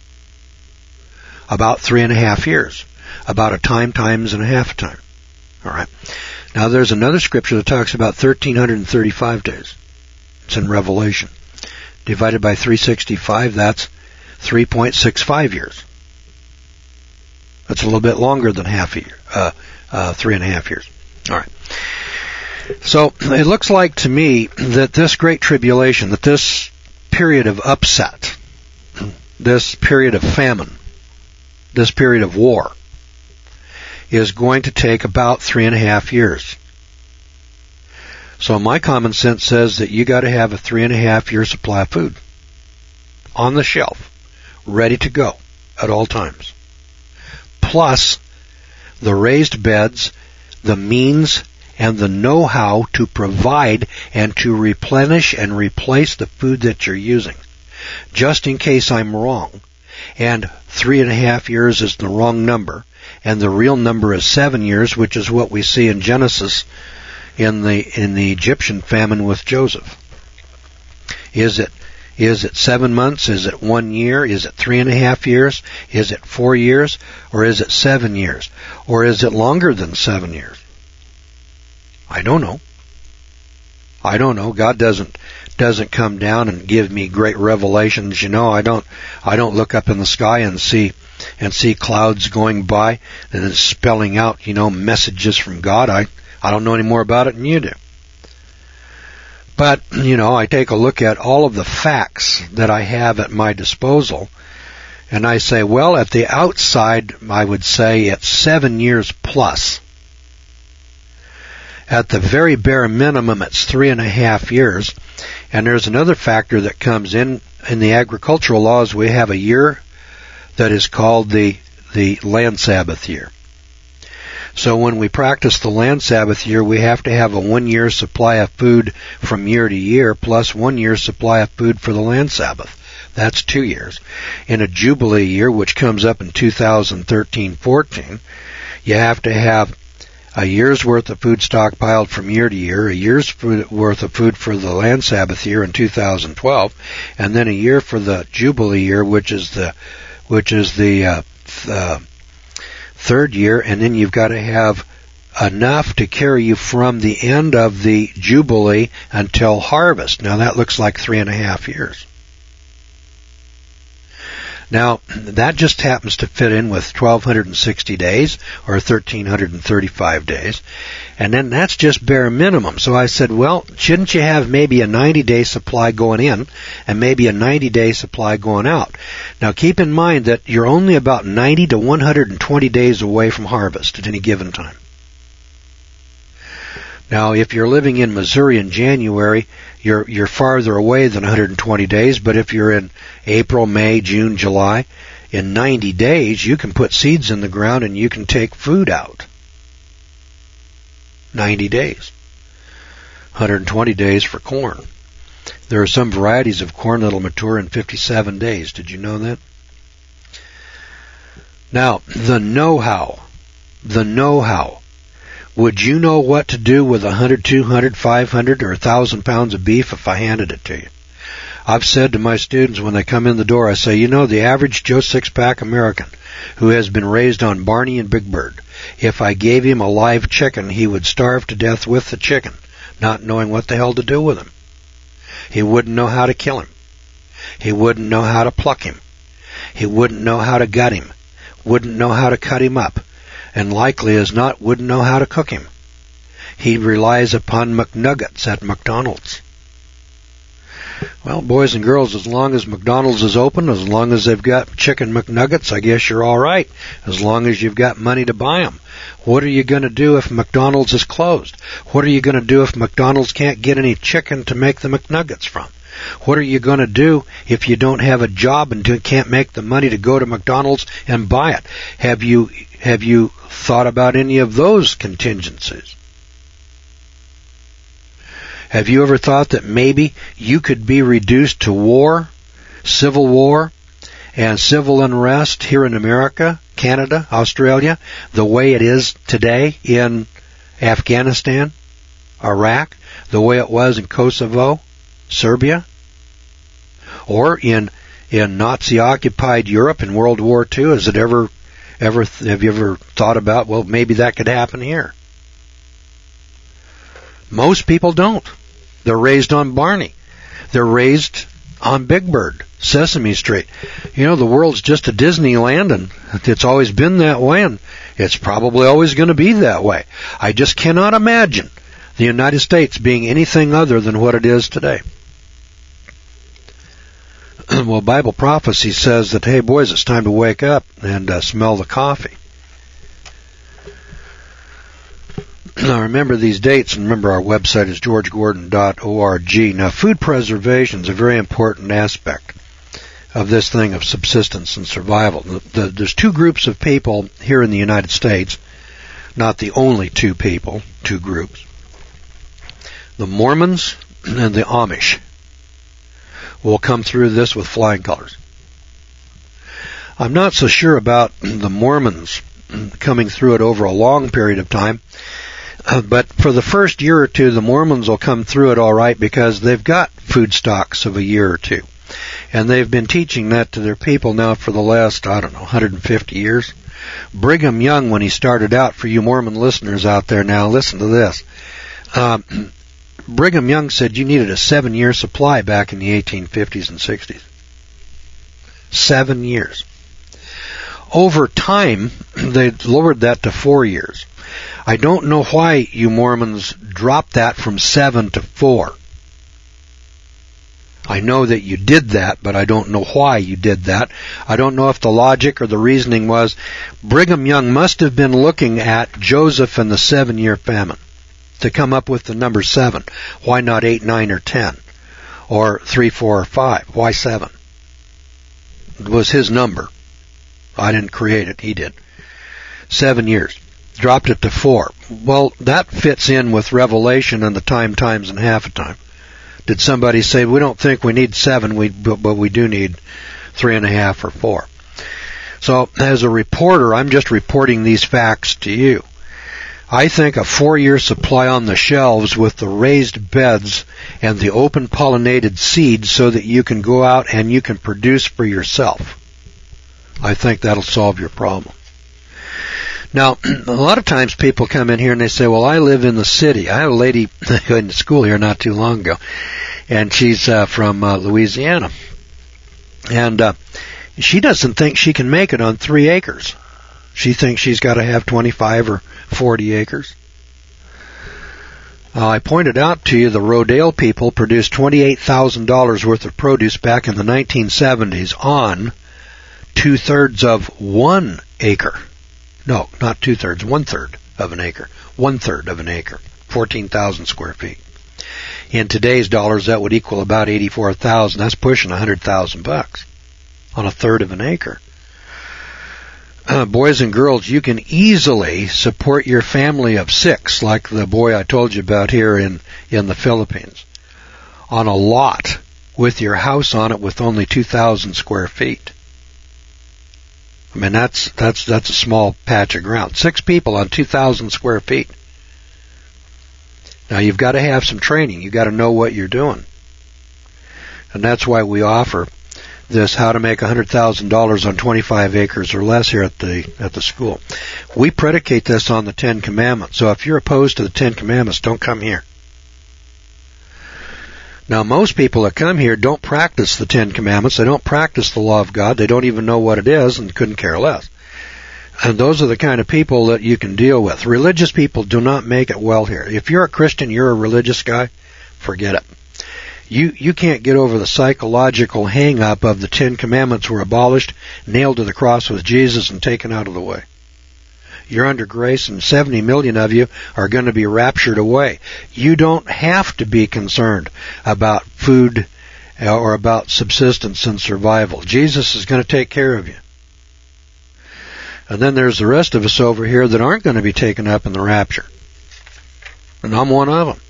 About 3.5 years. About a time times and a half a time. Alright. Now there's another scripture that talks about 1,335 days. It's in Revelation. Divided by 365, that's 3.65 years. That's a little bit longer than half a year, 3.5 years. All right. So it looks like to me that this great tribulation, that this period of upset, this period of famine, this period of war, is going to take about 3.5 years. So my common sense says that you got to have a 3.5 year supply of food on the shelf, ready to go at all times. Plus the raised beds, the means, and the know-how to provide and to replenish and replace the food that you're using. Just in case I'm wrong, and 3.5 years is the wrong number, and the real number is 7 years, which is what we see in Genesis in the Egyptian famine with Joseph. Is it 7 months? Is it 1 year? Is it 3.5 years? Is it 4 years? Or is it 7 years? Or is it longer than 7 years? I don't know. I don't know. God doesn't come down and give me great revelations. You know, I don't look up in the sky and see clouds going by and it's spelling out, messages from God. I don't know any more about it than you do. But, I take a look at all of the facts that I have at my disposal, and I say, well, at the outside, I would say it's 7 years plus. At the very bare minimum, it's 3.5 years. And there's another factor that comes in the agricultural laws. We have a year that is called the land Sabbath year. So when we practice the land Sabbath year, we have to have a 1 year supply of food from year to year plus 1 year supply of food for the land Sabbath. That's 2 years. In a Jubilee year, which comes up in 2013-14, you have to have a year's worth of food stockpiled from year to year, a year's worth of food for the land Sabbath year in 2012, and then a year for the Jubilee year, which is the third year, and then you've got to have enough to carry you from the end of the Jubilee until harvest. Now that looks like 3.5 years. Now, that just happens to fit in with 1,260 days, or 1,335 days, and then that's just bare minimum. So I said, well, shouldn't you have maybe a 90-day supply going in, and maybe a 90-day supply going out? Now, keep in mind that you're only about 90 to 120 days away from harvest at any given time. Now, if you're living in Missouri in January, you're farther away than 120 days, but if you're in April, May, June, July, in 90 days, you can put seeds in the ground and you can take food out. 90 days. 120 days for corn. There are some varieties of corn that will mature in 57 days. Did you know that? Now, the know-how. The know-how. Would you know what to do with 100, 200, 500, or 1,000 pounds of beef if I handed it to you? I've said to my students when they come in the door, I say, you know, the average Joe Sixpack American who has been raised on Barney and Big Bird, if I gave him a live chicken, he would starve to death with the chicken, not knowing what the hell to do with him. He wouldn't know how to kill him. He wouldn't know how to pluck him. He wouldn't know how to gut him. Wouldn't know how to cut him up. And likely as not wouldn't know how to cook him. He relies upon McNuggets at McDonald's. Well, boys and girls, as long as McDonald's is open, as long as they've got chicken McNuggets, I guess you're all right, as long as you've got money to buy them. What are you going to do if McDonald's is closed? What are you going to do if McDonald's can't get any chicken to make the McNuggets from? What are you going to do if you don't have a job and can't make the money to go to McDonald's and buy it? Have you thought about any of those contingencies? Have you ever thought that maybe you could be reduced to war, civil war, and civil unrest here in America, Canada, Australia, the way it is today in Afghanistan, Iraq, the way it was in Kosovo, Serbia, or in Nazi-occupied Europe in World War II? Have you ever thought about, well, maybe that could happen here? Most people don't. They're raised on Barney. They're raised on Big Bird, Sesame Street. You know, the world's just a Disneyland, and it's always been that way, and it's probably always going to be that way. I just cannot imagine the United States being anything other than what it is today. Well, Bible prophecy says that, hey, boys, it's time to wake up and smell the coffee. Now, remember these dates, and remember our website is georgegordon.org. Now, food preservation is a very important aspect of this thing of subsistence and survival. There's two groups of people here in the United States, not the only two groups. The Mormons and the Amish will come through this with flying colors. I'm not so sure about the Mormons coming through it over a long period of time, but for the first year or two, the Mormons will come through it all right because they've got food stocks of a year or two. And they've been teaching that to their people now for the last, 150 years. Brigham Young, when he started out, for you Mormon listeners out there now, listen to this. Brigham Young said you needed a 7-year supply back in the 1850s and 60s. 7 years. Over time, they lowered that to 4 years. I don't know why you Mormons dropped that from 7 to 4. I know that you did that, but I don't know why you did that. I don't know if the logic or the reasoning was Brigham Young must have been looking at Joseph and the 7-year famine. to come up with the number 7? Why not 8, 9, or 10? Or 3, 4, or 5? Why 7? It was his number. I didn't create it. He did. 7 years. Dropped it to 4. Well, that fits in with Revelation and the time, times, and half a time. Did somebody say, we don't think we need 7, but we do need 3.5 or 4? So, as a reporter, I'm just reporting these facts to you. I think a 4-year supply on the shelves with the raised beds and the open pollinated seeds so that you can go out and you can produce for yourself. I think that'll solve your problem. Now, a lot of times people come in here and they say, well, I live in the city. I had a lady in school here not too long ago, and she's from Louisiana. And she doesn't think she can make it on 3 acres. She thinks she's got to have 25 or 40 acres. I pointed out to you the Rodale people produced $28,000 worth of produce back in the 1970s on 2/3 of 1 acre. No, not 2/3, 1/3 of an acre. 1/3 of an acre. 14,000 square feet. In today's dollars, that would equal about $84,000. That's pushing $100,000 on 1/3 of an acre. Boys and girls, you can easily support your family of 6, like the boy I told you about here in the Philippines, on a lot with your house on it with only 2,000 square feet. I mean, that's a small patch of ground. 6 people on 2,000 square feet. Now, you've got to have some training. You've got to know what you're doing. And that's why we offer this how to make $100,000 on 25 acres or less here at the school. We predicate this on the 10 Commandments. So if you're opposed to the 10 Commandments, don't come here. Now, most people that come here don't practice the 10 Commandments. They don't practice the law of God. They don't even know what it is and couldn't care less. And those are the kind of people that you can deal with. Religious people do not make it well here. If you're a Christian, you're a religious guy, forget it. You can't get over the psychological hang-up of the 10 Commandments were abolished, nailed to the cross with Jesus, and taken out of the way. You're under grace, and 70 million of you are going to be raptured away. You don't have to be concerned about food or about subsistence and survival. Jesus is going to take care of you. And then there's the rest of us over here that aren't going to be taken up in the rapture. And I'm one of them.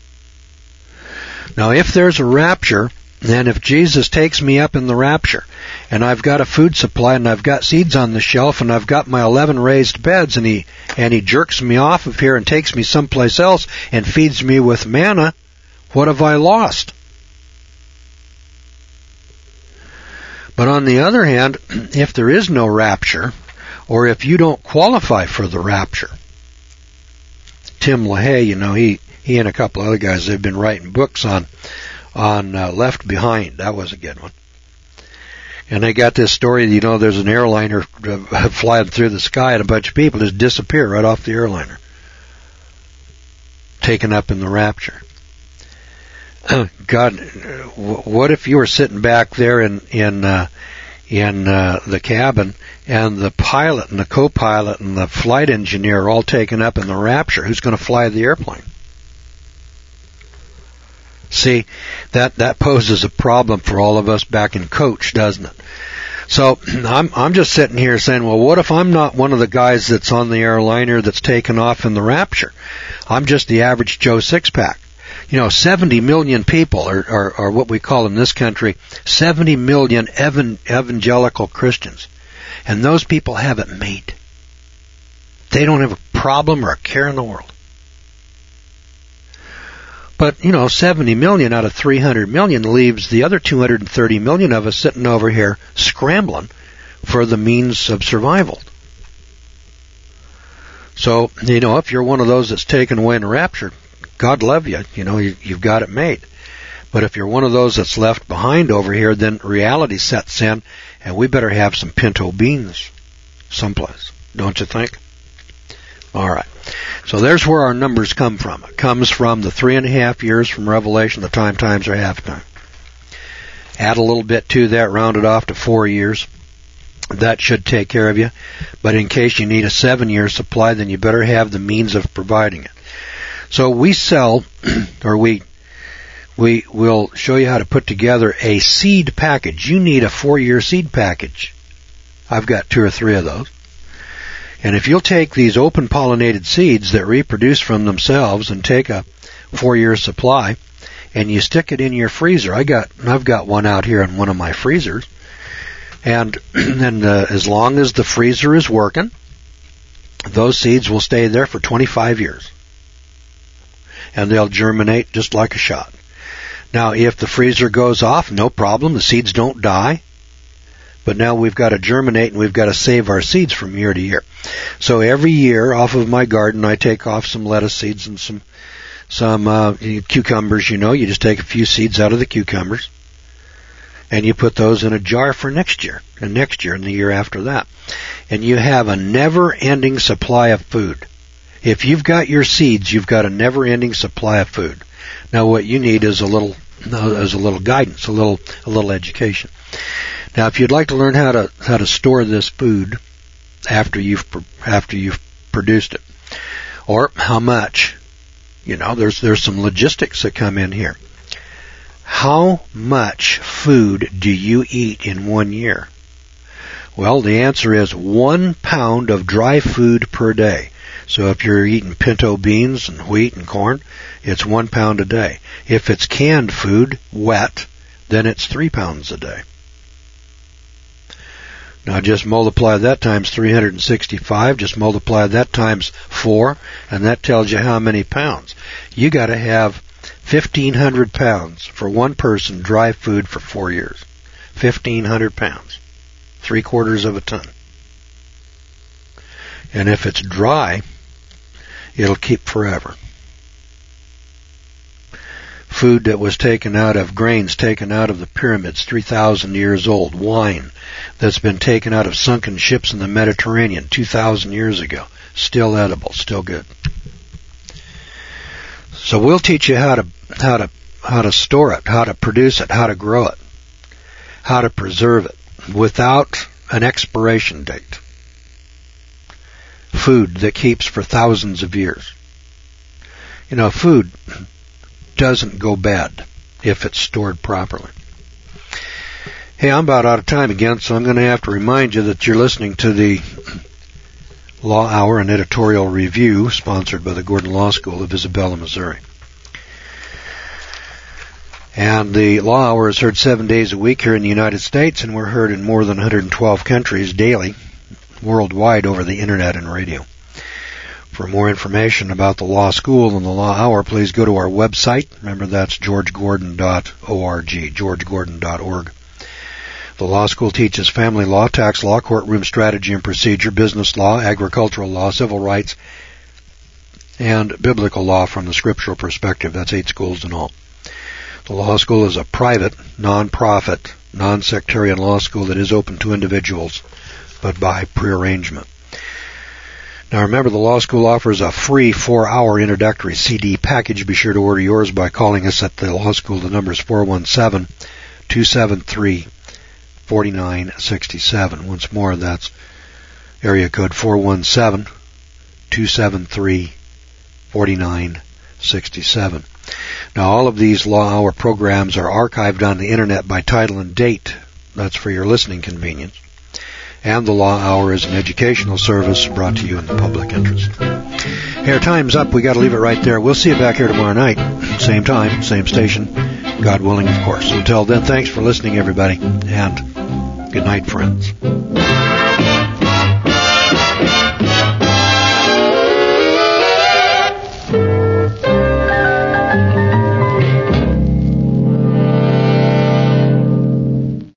Now, if there's a rapture, then if Jesus takes me up in the rapture, and I've got a food supply, and I've got seeds on the shelf, and I've got my 11 raised beds, and he jerks me off of here and takes me someplace else and feeds me with manna, what have I lost? But on the other hand, if there is no rapture, or if you don't qualify for the rapture, Tim LaHaye, he and a couple other guys, they've been writing books on Left Behind. That was a good one. And they got this story, there's an airliner flying through the sky and a bunch of people just disappear right off the airliner. Taken up in the rapture. God, what if you were sitting back there in the cabin and the pilot and the co-pilot and the flight engineer are all taken up in the rapture? Who's going to fly the airplane? See, that poses a problem for all of us back in coach, doesn't it? So I'm just sitting here saying, well, what if I'm not one of the guys that's on the airliner that's taken off in the rapture? I'm just the average Joe Six-Pack. 70 million people are what we call in this country 70 million evangelical Christians. And those people have it made. They don't have a problem or a care in the world. But, 70 million out of 300 million leaves the other 230 million of us sitting over here scrambling for the means of survival. So, if you're one of those that's taken away in the rapture, God love you. You've got it made. But if you're one of those that's left behind over here, then reality sets in, and we better have some pinto beans someplace, don't you think? All right. So there's where our numbers come from. It comes from the 3.5 years from Revelation, the time, times, or half time. Add a little bit to that, round it off to 4 years. That should take care of you. But in case you need a 7-year supply, then you better have the means of providing it. So we sell, or we will show you how to put together a seed package. You need a 4-year seed package. I've got 2 or 3 of those. And if you'll take these open pollinated seeds that reproduce from themselves and take a 4-year supply and you stick it in your freezer, I've got one out here in one of my freezers, and as long as the freezer is working, those seeds will stay there for 25 years. And they'll germinate just like a shot. Now, if the freezer goes off, no problem. The seeds don't die. But now we've got to germinate and we've got to save our seeds from year to year. So every year off of my garden, I take off some lettuce seeds and some cucumbers. You just take a few seeds out of the cucumbers and you put those in a jar for next year and the year after that. And you have a never-ending supply of food. If you've got your seeds, you've got a never-ending supply of food. Now, what you need is a little guidance, a little education. Now, if you'd like to learn how to store this food after you've produced it, or how much, there's some logistics that come in here. How much food do you eat in 1 year? Well, the answer is 1 pound of dry food per day. So if you're eating pinto beans and wheat and corn, it's 1 pound a day. If it's canned food, wet, then it's 3 pounds a day. Now just multiply that times 365, just multiply that times 4, and that tells you how many pounds. You got to have 1,500 pounds for one person dry food for 4 years. 1,500 pounds. 3/4 of a ton. And if it's dry, it'll keep forever. Food that was taken out of grains, taken out of the pyramids, 3,000 years old. Wine that's been taken out of sunken ships in the Mediterranean 2,000 years ago. Still edible, still good. So we'll teach you how to store it, how to produce it, how to grow it, how to preserve it without an expiration date. Food that keeps for thousands of years. Food doesn't go bad if it's stored properly. Hey, I'm about out of time again, so I'm going to have to remind you that you're listening to the Law Hour and Editorial Review, sponsored by the Gordon Law School of Isabella, Missouri. And the Law Hour is heard 7 days a week here in the United States, and we're heard in more than 112 countries daily, worldwide over the Internet and radio. For more information about the Law School and the Law Hour, please go to our website. Remember, that's georgegordon.org, georgegordon.org. The Law School teaches family law, tax law, courtroom strategy and procedure, business law, agricultural law, civil rights, and biblical law from the scriptural perspective. That's 8 schools in all. The Law School is a private, non-profit, non-sectarian law school that is open to individuals, but by prearrangement. Now remember, the Law School offers a free 4-hour introductory CD package. Be sure to order yours by calling us at the Law School. The number is 417-273-4967. Once more, that's area code 417-273-4967. Now, all of these Law Hour programs are archived on the Internet by title and date. That's for your listening convenience. And the Law Hour is an educational service brought to you in the public interest. Hey, our time's up. We got to leave it right there. We'll see you back here tomorrow night. Same time, same station. God willing, of course. Until then, thanks for listening, everybody. And good night, friends.